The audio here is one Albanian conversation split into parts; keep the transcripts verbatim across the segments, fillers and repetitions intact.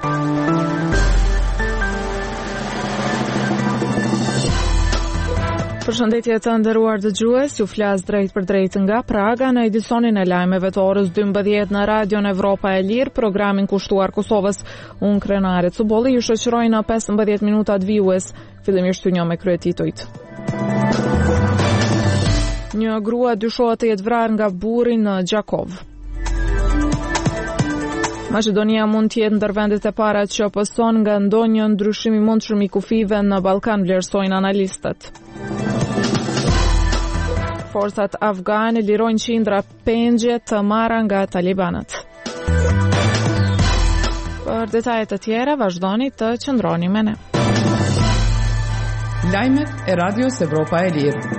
Përshëndetje të nderuar dëgjues, ju flas drejt për drejt nga Praga në edicionin e lajmeve të orës dymbëdhjetë në Radion Evropa e Lirë, programin kushtuar Kosovës. Unë Krenare Cubolli ju shoqëroj në pesëmbëdhjetë minutat vijues. Fillimisht të njoh me kryetitujt. Një grua dyshohet të jetë vrarë nga burri në Gjakov. Maqedonia mund të jetë ndër vendet e para që opson nga ndonjë ndryshim i mundshëm i kufive në Ballkan, vlerësojnë analistët. Forcat afgane lirojnë qindra pengje të marra nga talibanët. Për detajet të tjera, vazhdoni të qëndroni me ne. Lajmet e Radios Evropa e Lirë.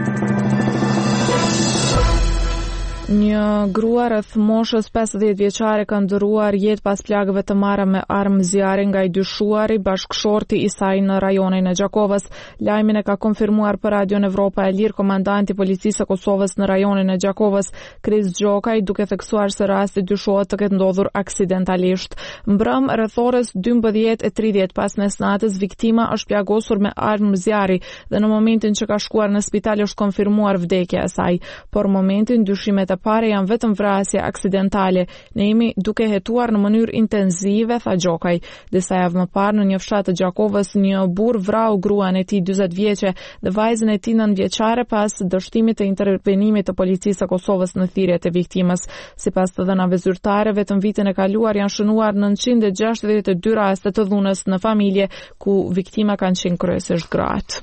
Një grua rreth moshës pesëdhjetë vjeçare ka ndëruar jetë pas plagëve të marra me armë zjarri nga i dyshuari bashkëshorti i saj në rajonin e Gjakovës. Lajmin e ka konfirmuar për Radion Evropa e Lirë komandanti i policisë së Kosovës në rajonin e Gjakovës, Kris Gjokaj, duke theksuar se rasti dyshohet të ketë ndodhur aksidentalisht. Mbrëm rreth orës dymbëdhjetë e tridhjetë pas mesnatës, viktima është plagosur me armë zjarri dhe në momentin që ka shkuar në spital është konfirmuar vdekja e saj. Por momentin dyshimet e pare janë vetëm vrasje aksidentale. Ne jemi duke hetuar në mënyrë intenzive, tha Gjokaj. Disa javë më parë në një fshat të Gjakovës, një burr vrau gruan e tij dyzet vjeçe dhe vajzën e tij nëntë vjeçare pas dështimit të intervenimit të policisë së Kosovës në thirrjet e viktimës. Sipas të dhënave zyrtare, vetëm vitin e kaluar janë shënuar nëntëqind e gjashtëdhjetë e dy raste të dhunës në familje ku viktima kanë qenë kryesisht gratë.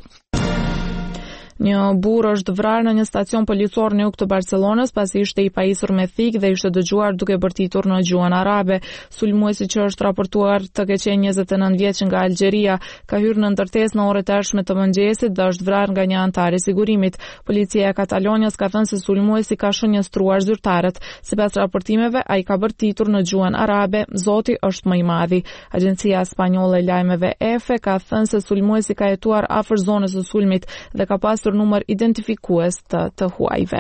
Një burr është vrarë në një stacion policor në jug të Barcelonës pasi ishte i pajisur me thik dhe ishte dëgjuar duke bërtitur në gjuhën arabe. Sulmuesi, që është raportuar të ketë qenë njëzet e nëntë vjeç nga Algjeria, ka hyrë në ndërtesë në orët e hershme të mëngjesit dhe është vrarë nga një antar i sigurimit. Policia e Katalonjës ka thënë se sulmuesi ka shënjestruar zyrtarët. Sipas raportimeve, ai ka bërtitur në gjuhën arabe, Zoti është më i madhi. Agjencia Spanjolle e Lajmeve E F E ka thënë se sulmuesi ka jetuar afër zonës së sulmit dhe ka pasur numër identifikues të të huajve.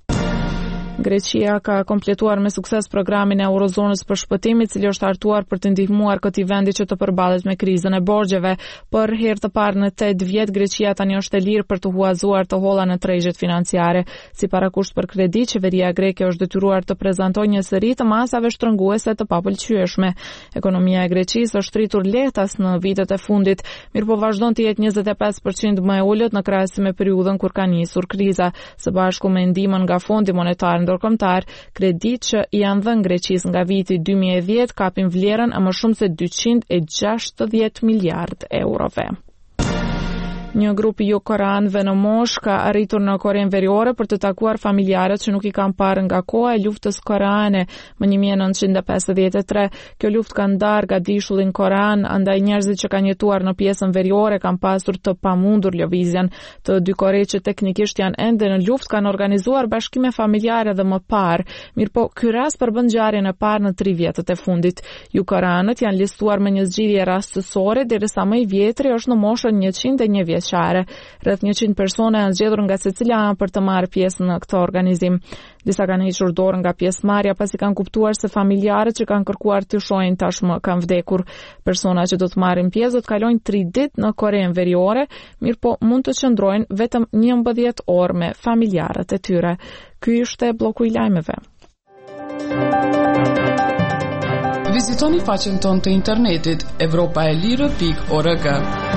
Greqia ka kompletuar me sukses programin e Eurozonës për shpëtim, i cili është hartuar për të ndihmuar këtij vendi që të përballet me krizën e borxheve. Për herë të parë në tetë vjet, Greqia tani është e lirë për të huazuar të holla në tregjet financiare. Si parakusht për kredi, qeveria greke është detyruar të prezantojë një seri të masave shtrënguese të papëlqyeshme. Ekonomia e Greqisë është rritur lehtas në vitet e fundit, mirëpo vazhdon të jetë njëzet e pesë përqind më e ulët në krahasim me periudhën kur ka nisur kriza. Së bashku me ndihmën nga Fondi Monetar ndërkombëtar, kredit që janë dhënë Greqisë nga viti dy mijë e dhjetë kapin vlerën e më shumë se dyqind e gjashtëdhjetë miliard eurove. Një grup jugokoreanëve në Mosh ka arritur në Korenë Veriore për të takuar familjarët që nuk i kanë parë nga koha e luftës koreane më një mijë e nëntëqind e pesëdhjetë e tre. Kjo luftë ka ndarë gadishullin korean, andaj njerëzit që kanë jetuar në pjesën veriore kanë pasur të pamundur lëvizjen. Të dy Koretë që teknikisht janë ende në luftë kanë organizuar bashkime familjare dhe më parë, mirëpo ky rast përbën ngjarjen e parë në tri vjetët e fundit. Jugokoreanët janë listuar me një zgjidhje rastësore, derisa më i vjetri është në moshën njëqind e një vjeç. Rreth njëqind persona janë zgjedhur nga secila anë për të marrë pjesë në këtë organizim. Disa kanë hequr dorë nga pjesëmarrja pasi kanë kuptuar se familjarët që kanë kërkuar të shohin tashmë kanë vdekur. Persona që do të marrin pjesë do të kalojnë tri ditë në Korenë Veriore, mirëpo mund të qëndrojnë vetëm njëmbëdhjetë orë me familjarët e tyre. Ky ishte bloku i lajmeve. Vizitoni faqen tonë të internetit evropaelire pikë org.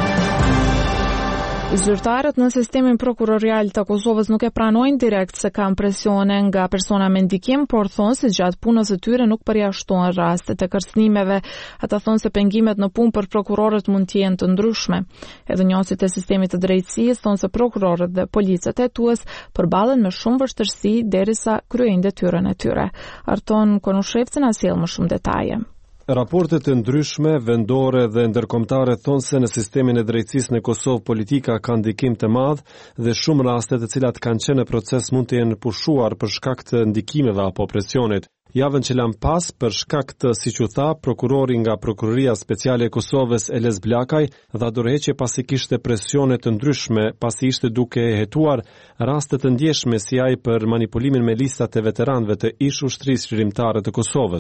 Zyrtarët në sistemin prokurorial të Kosovës nuk e pranojnë direkt se kanë presione nga persona me ndikim, por thonë se gjatë punës së tyre nuk përjashtohen rastet e kërcënimeve. Ata thonë se pengimet në punë për prokurorët mund të jenë të ndryshme. Edhe njësit e sistemit të drejtësisë thonë se prokurorët dhe policët hetues përballen me shumë vështirësi derisa kryejnë detyrën e tyre. Arton Konushevci na sjell më shumë detaje. Raportet e ndryshme, vendore dhe ndërkombëtare thonë se në sistemin e drejtësisë në Kosovë politika ka ndikim të madh dhe shumë raste të cilat kanë qenë në proces mund të jenë pushuar për shkak të ndikimeve apo presionit. Javën që lan pas, për shkak të, siç u tha, prokurori nga Prokuroria Speciale e Kosovës Eles Blakaj dha dorëheqje pasi kishte presione të ndryshme, pasi ishte duke hetuar raste të ndjeshme si ai për manipulimin me listat e veteranëve të ish ushtrisë shërimtare të Kosovës.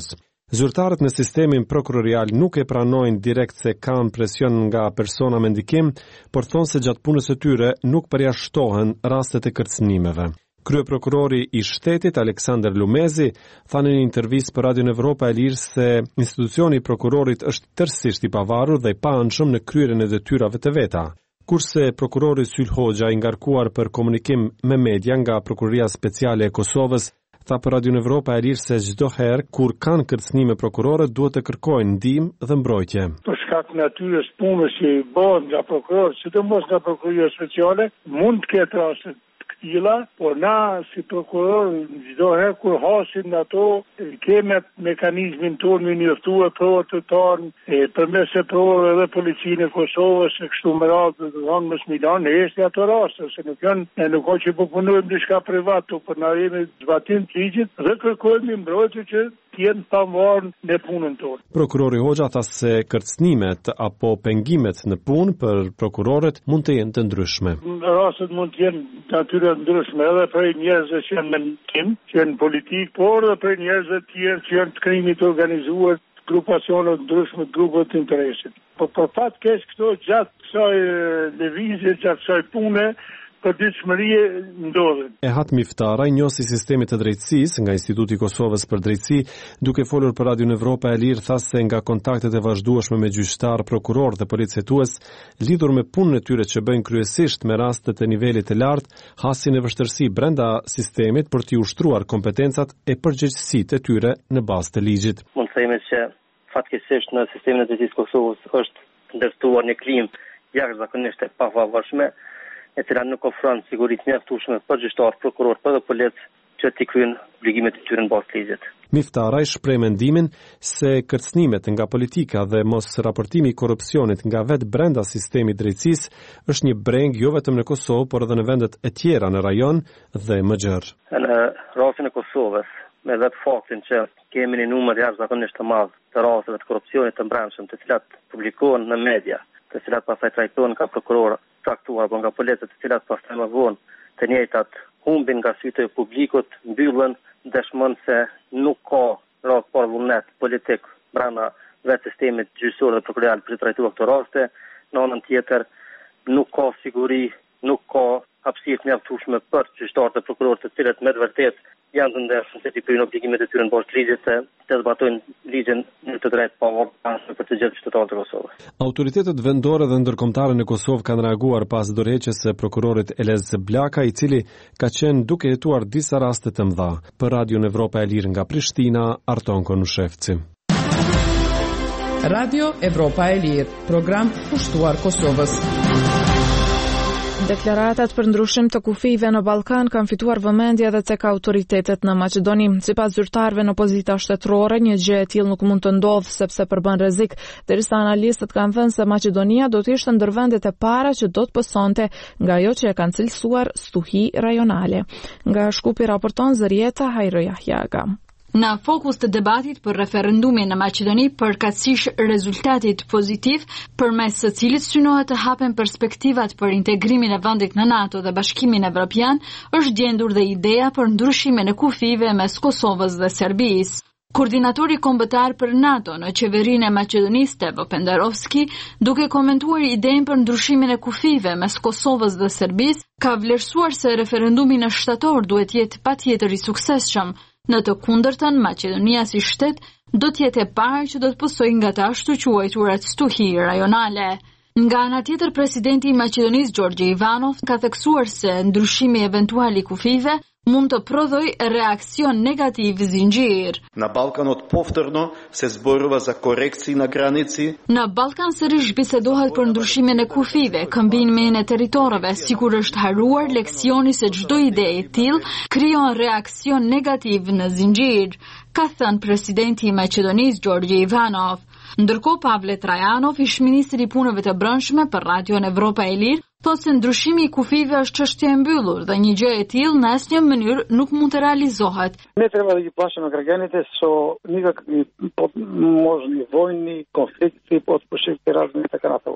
Zyrtarët në sistemin prokurorial nuk e pranojnë direkt se kanë presion nga persona me ndikim, por thonë se gjatë punës së tyre nuk përjashtohen rastet e kërcënimeve. Kryeprokurori i shtetit Aleksandar Lumezi tha në një intervistë për Radion Evropa e Lirë se institucioni i prokurorit është tërësisht i pavarur dhe i paanshëm në kryerjen e detyrave të veta. Kurse prokurori Syl Hoxha i ngarkuar për komunikim me media nga Prokuroria Speciale e Kosovës tha për Radion Evropa e Lirë se çdo herë kur kanë kërcënime prokurorët duhet të kërkojnë ndihmë dhe mbrojtje. Për shkak të natyrës punës që bëhen nga prokurorët, sidomos nga Prokuroria Speciale, mund të ketë raste tilla, por na si prokuror çdo herë kur hasim ato kemi mekanizmin tonë me njoftuar provat të tonë përmes e provave edhe policinë e Kosovës e kështu me radhë, do të thonë mos Milan është ato raste se nuk janë ne nuk ka që po punojmë diçka private, por na jemi zbatim të ligjit dhe kërkojmë mbrojtje që jenë pavarur në punën tonë. Prokurori Hoxha tha se kërcënimet apo pengimet në punë për prokurorët mund të jenë të ndryshme. Rastet mund të jenë natyre ndryshme edhe për njerëzve që janë mendim, që janë politik, por edhe për njerëzve të tjerë që janë të krimit organizuar, grupacione të ndryshme, grupe të interesit. Po për fat keq këto gjatë kësaj lëvizje, gjatë kësaj pune, për ditëshmërie ndodhen. Ehat Miftara, njohësi i sistemit të drejtësisë nga Instituti i Kosovës për Drejtësi, duke folur për Radion Evropa e Lirë, tha se nga kontaktet e vazhdueshme me gjyqtar, prokuror dhe policetues, lidhur me punën e tyre që bëjnë kryesisht me rastet e nivelit të lartë, hasin e vështirësi brenda sistemit për t'i ushtruar kompetencat e përgjegjësitë e tyre në bazë të ligjit. Mund të themi që fatkeqësisht në sistemin e drejtësisë Kosovës është ndërtuar një klimë jashtëzakonisht e pavarshme, e cila nuk ofron siguritë mjaftueshme për gjyqtar, prokuror dhe policë që t'i kryejnë obligimet e tyre në bazë të ligjit. Miftara i shpreh mendimin se kërcënimet nga politika dhe mos raportimi i korrupsionit nga vetë brenda sistemit drejtësisë është një breng jo vetëm në Kosovë, por edhe në vendet e tjera në rajon dhe më gjerë. Në rastin e Kosovës, me vetë faktin që kemi një numër jashtëzakonisht të madh të rasteve të korrupsionit të brendshëm, të cilat publikohen në media, të cilat pastaj trajtohen nga prokurorë traktuar apo nga policët, të cilat pastaj më vonë të njëjtat humbin nga sytë e publikut, mbyllen, dëshmon se nuk ka rast për vullnet politik brenda vetë sistemit gjyqësor dhe prokurorial për të trajtuar këto raste. Në anën tjetër nuk ka siguri, nuk ka hapësirë të mjaftueshme për gjyqtarët dhe prokurorët, të cilët me të vërtetë janë të ndershëm se t'i kryejnë obligimet e tyre në bazë të ligjit, të zbatojnë ligjin në të drejtë pavarësisht për të gjithë qytetarët e Kosovës. Autoritetet vendore dhe ndërkombëtare në Kosovë kanë reaguar pas dorëheqjes së prokurorit Elez Blaka, i cili ka qenë duke hetuar disa raste të mëdha. Për Radion Evropa e Lirë nga Prishtina, Arton Konushevci. Radio Evropa e Lirë, program pushtuar Kosovës. Deklaratat për ndryshim të kufive në Ballkan kanë fituar vëmendje edhe tek autoritetet në Maqedoni. Sipas zyrtarëve në opozita shtetërore, një gjë e tillë nuk mund të ndodhë sepse përbën rrezik, derisa analistët kanë thënë se Maqedonia do të ishte ndër vendet e para që do të pësonte nga ajo që e kanë cilësuar stuhi rajonale. Nga Shkupi raporton Zërieta Hajro Jahjaga. Në fokus të debatit për referendumin në Maqedoni përkatësisht rezultatit pozitiv, përmes së cilit synohet të hapen perspektivat për integrimin e vendit në NATO dhe Bashkimin Evropian, është gjendur dhe ideja për ndryshimin e kufive mes Kosovës dhe Serbisë. Koordinatori kombëtar për NATO në qeverinë e Maqedonisë, Stevo Pendarovski, duke komentuar idenë për ndryshimin e kufive mes Kosovës dhe Serbisë, ka vlerësuar se referendumi në shtator duhet jetë patjetër i suksesshëm. Në të kundërtën, Maqedonia si shtet do të jetë e parë që do të pësojë nga të ashtu quajturat stuhi rajonale. Nga ana tjetër, presidenti i Maqedonisë Gjorgje Ivanov ka theksuar se ndryshimi eventual i kufive mund të prodhoj reakcion negativ zinxhir. Na Balkanot повторно се зборува за корекции на граници. Në Ballkan sërish bisedohet për ndryshimin e kufive, këmbinimin e territoreve, sikur është haruar leksioni se çdo ide e tillë krijon reakcion negativ në zinxhir, ka thënë presidenti i Maqedonisë Gjorgje Ivanov. Ndërkohë Pavle Trajanov, ish-ministri i punëve të brendshme për Radion Evropa e Lirë, thotë se ndryshimi i kufive është çështje e mbyllur dhe një gjë e tillë në asnjë mënyrë nuk mund të realizohet. Ne treba да ги плашиме граѓаните со никакви можни војни конфликти, подпушивки разни така натаму.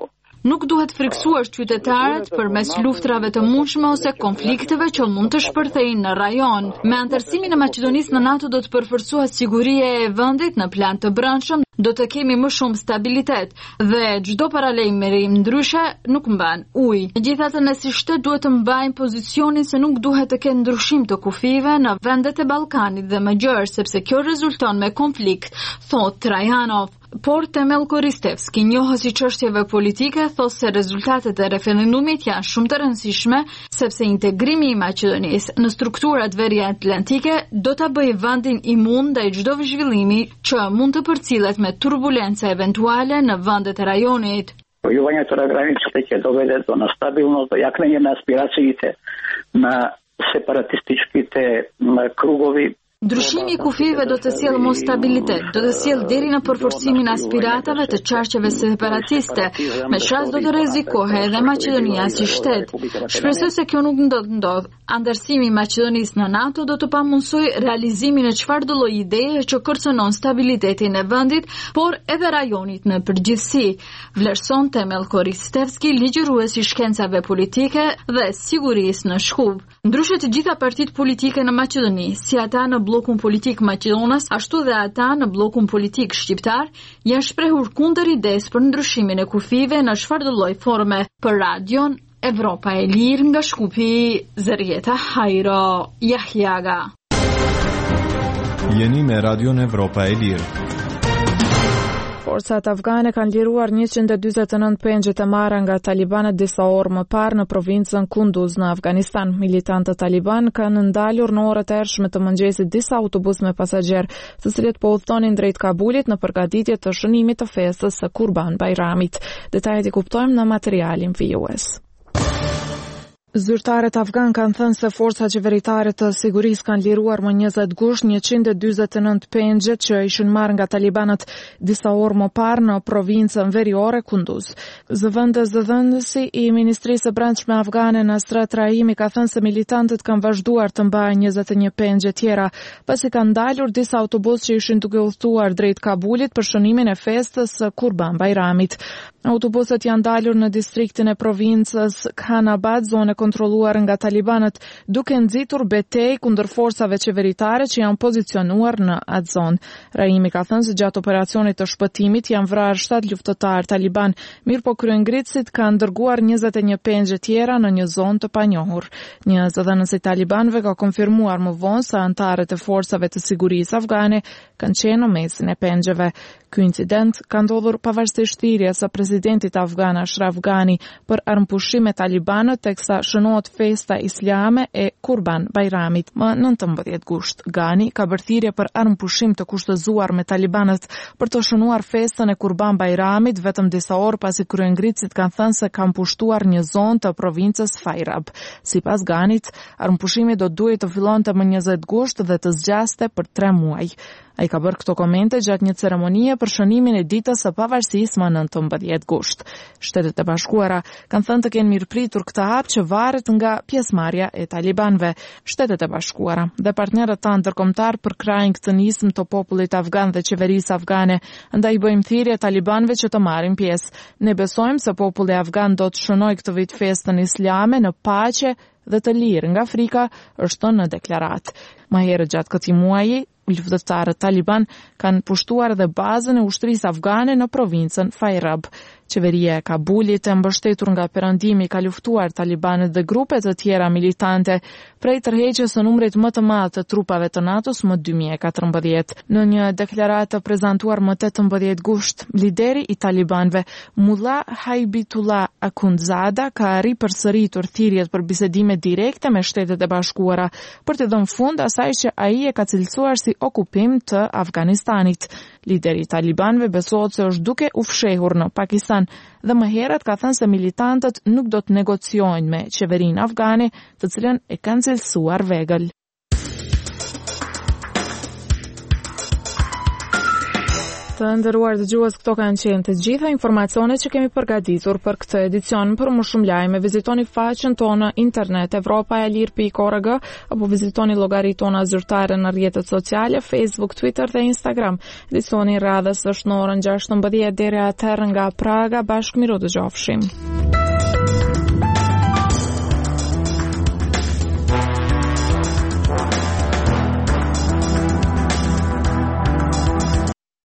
Nuk duhet friksuar qytetarët përmes luftrave të mundshme ose konflikteve që mund të shpërthejnë në rajon. Me anëtarësimin e Maqedonisë në NATO do të përforcohet siguria e vendit në plan të brendshëm, do të kemi më shumë stabilitet dhe çdo paralajmërim ndryshe nuk mban ujë. Megjithatë, ne si shtet duhet të mbajmë pozicionin se nuk duhet të ketë ndryshim të kufive në vendet e Ballkanit dhe më gjerë, sepse kjo rezulton me konflikt, thot Trajanov. Por Temel Koristevski, njohës i çështjeve politike, thosë se rezultatet e referendumit janë shumë të rëndësishme, sepse integrimi i Maqedonisë në strukturat veriatlantike do ta bëjë vendin imun ndaj çdo zhvillimi që mund të përcillet me turbulenca eventuale në vendet e rajonit. Воювання на границі таке доведе до нестабілного, до якнення на аспірациите на сепаратистичките кругови. Ndryshimi i kufive do të sjellë mos stabilitet, do të sjellë deri në përforcimin e aspiratave të qarqeve separatiste, me shans do të rrezikohej edhe Maqedonia si shtet. Shpresoj se kjo nuk do të ndodhë. Anëtarësimi i Maqedonisë në NATO do të pamundsojë realizimin e çfarëdo lloji ideje që kërcënon stabilitetin e vendit, por edhe rajonit në përgjithësi, vlerëson Temel Koristevski, ligjërues i shkencave politike dhe sigurisë në Shkup. Ndryshe të gjitha partitë politike në Maqedoni, si ata në blokun politik maqedonas, ashtu dhe ata në blokun politik shqiptar, janë shprehur kundër idesë për ndryshimin e kufive në çfarëdo lloj forme. Për Radion Evropa e Lirë nga Shkupi, Zërieta Hajro Jahjaga. Jeni me Radion Evropa e Lirë. Forcat afgane kanë liruar njëqind e dyzet e nëntë pengje të marra nga talibanët disa orë më parë në provincën Kunduz në Afganistan. Militantët taliban kanë ndalur në orët e ershme të mëngjesit disa autobus me pasagjer, të cilët po udhtonin drejt Kabulit në përgatitje të shënimit të festës së Kurban Bayramit. Detajet i kuptojmë në materialin vijues. Zyrtarët afgan kanë thënë se forca qeveritare të sigurisë kanë liruar më njëzet gusht njëqind e dyzet e nëntë pengjet që ishin marrë nga talibanët disa orë më parë në provincën veriore Kunduz. Zëvendës zëvendësi i Ministrisë së Brendshme afgane Nasrat Rahimi ka thënë se militantët kanë vazhduar të mbajnë njëzet e një pengje tjera, pasi kanë dalur disa autobus që ishin duke udhëtuar drejt Kabulit për shënimin e festës së Kurban Bayramit. Autobuset janë dalur në distriktin e provincës Khanabad, zone kontrolluar nga talibanët, duke nxitur betejë kundër forcave qeveritare që janë pozicionuar në atë zonë. Rahimi ka thënë se gjatë operacionit të shpëtimit janë vrarë shtatë luftëtar taliban, mirë po kryengritësit kanë dërguar njëzet e një pengje tjera në një zonë të panjohur. Një zëdhënës i talibanëve ka konfirmuar më vonë se anëtarët e forcave të sigurisë afgane kanë qenë në mesin e pengjeve. Ky incident ka ndodhur pavarësisht thirrjes së presidentit afgan Ashraf Ghani për armpushim me talibanët teksa shënohet festa islame e Kurban Bayramit më nëntëmbëdhjetë gusht. Ghani ka bërë thirrje për armpushim të kushtëzuar me talibanët për të shënuar festën e Kurban Bayramit vetëm disa orë pasi kryengritësit kanë thënë se kanë pushtuar një zonë të provincës Fayrab. Sipas Ghanit, armpushimi do duhet të fillonte më njëzet gusht dhe të zgjaste për tre muaj. Ai ka bërë këto komente gjatë një ceremonie për shënimin e ditës së pavarësisë më nëntëmbëdhjetë gusht. Shtetet e Bashkuara kanë thënë të kenë mirëpritur këtë hap që varet nga pjesëmarrja e talibanëve. Shtetet e Bashkuara dhe partnerët tanë ndërkombëtar përkrajnë këtë nismë të popullit afgan dhe qeverisë afgane, ndaj bëjmë thirrje talibanëve që të marrin pjesë. Ne besojmë se populli afgan do të shënojë këtë vit festën islame në paqe dhe të lirë nga frika, është thënë në deklaratë. Më herët gjatë këtij muaji, luftëtarët taliban kanë pushtuar dhe bazën e ushtrisë afgane në provincën Fayrab. Qeveria e Kabulit e mbështetur nga perëndimi ka luftuar talibanët dhe grupe të tjera militante prej tërheqjes së numrit më të madh të trupave të NATO-s më dy mijë e katërmbëdhjetë. Në një deklaratë prezantuar më tetëmbëdhjetë gusht, lideri i talibanëve Mullah Haibitullah Akhundzada ka ripërsëritur thirrjet për bisedime direkte me Shtetet e Bashkuara për të dhënë fund asaj që ai e ka cilësuar si okupim të Afganistanit. Lideri i talibanëve besohet se është duke u fshehur në Pakistan dhe më herët ka thënë se militantët nuk do të negociojnë me qeverinë afgane, të cilën e kanë cilësuar vegël. Të nderuar dëgjues, këto kanë qenë të gjitha informacionet që kemi përgatitur për këtë edicion. Për më shumë lajme, vizitoni faqen tonë internet europa e lir pikë org apo vizitoni llogaritë tona zyrtare në rrjetet sociale, Facebook, Twitter dhe Instagram. Edicioni i radhës është në orën gjashtëmbëdhjetë. Deri atëherë nga Praga, bashkë miru dëgjofshim.